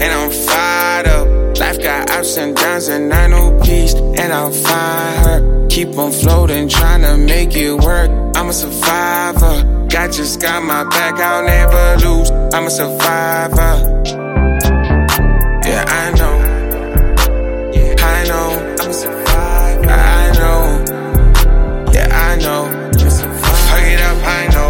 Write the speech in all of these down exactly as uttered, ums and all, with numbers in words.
and I'm fired up. Life got ups and downs and I know peace, and I'll find her. Keep on floating, trying to make it work. I'm a survivor. God just got my back, I'll never lose. I'm a survivor. Yeah, I know. I know. I'm a survivor. I know. Yeah, I know. Fuck it up, I know.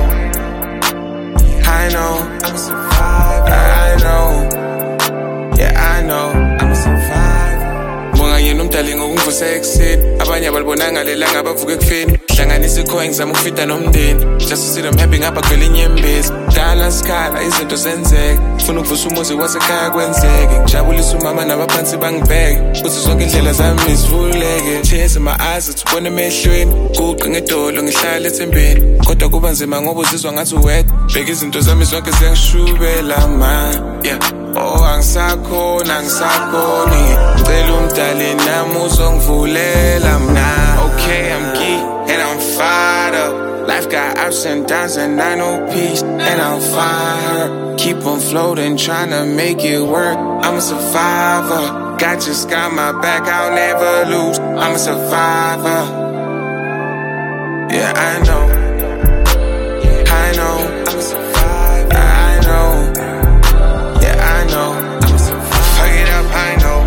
I know. I'm a survivor. I know. Yeah, I know. I'm a survivor. Monga yena umdali ngokungivusa ekuseni. Abanye abalibonanga lelanga bavuka ekufeni. Hlanganisa ikhoyi ngizama ukufita nomndeni. Just to see them happy ngapha kwele inyembezi. Dala sikhala izinto zenzeke. Funa ukuvusa umuzi wasekhaya kwenzeke. Ngijabulisa umama nabaphansi bangibheke. Uthi zonke indlela zami zivuleke. Tears in my eyes utubona emehlweni. Kuqe ngedolo ngihlala ethembeni. Kodwa kuba nzima ngoba uzizwa ngathi uwedwa. Bheka izinto zami zonke ziyangishubela man. Yeah. Oh, angisakhona, angisakhoni. Ngicela umdali nami uzongivulela mna. Okay, I'm geek and I'm fired up. Life got ups and downs and I know peace, and I'll find her. Keep on floating, trying to make it work. I'm a survivor. God just got my back, I'll never lose. I'm a survivor. Yeah, I know. I know. I'm a survivor. I know. Yeah, I know. I'm a survivor. Fuck it up, I know.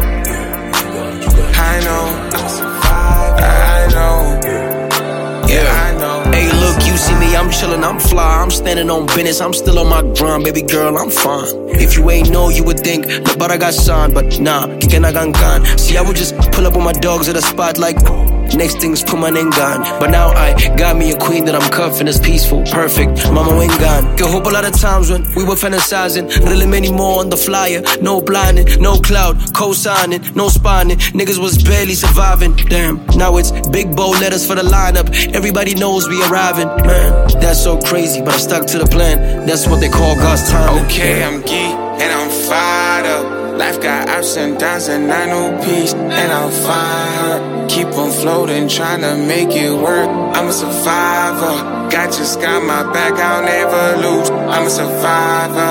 I know. I'm a survivor. I know. Yeah, I know. Hey, look, you see me, I'm chillin', I'm fly. I'm standing on business, I'm still on my grind. Baby girl, I'm fine. If you ain't know, you would think but I got signed. But nah, kikanagangan. See, I would just pull up on my dogs at a spot like next thing's put my name gone. But now I got me a queen that I'm cuffing, is peaceful, perfect. Mama ain't gone. Get hope a lot of times when we were fantasizing. Really many more on the flyer. No blinding, no cloud, co-signing, no spawning. Niggas was barely surviving. Damn, now it's big bold letters for the lineup. Everybody knows we arriving. Man, that's so crazy, but I stuck to the plan. That's what they call God's timing. Okay, I'm geek and I'm fired up. Life got ups and downs and I know peace, and I'll find her. Keep on floating, trying to make it work. I'm a survivor. God just got my back, I'll never lose. I'm a survivor.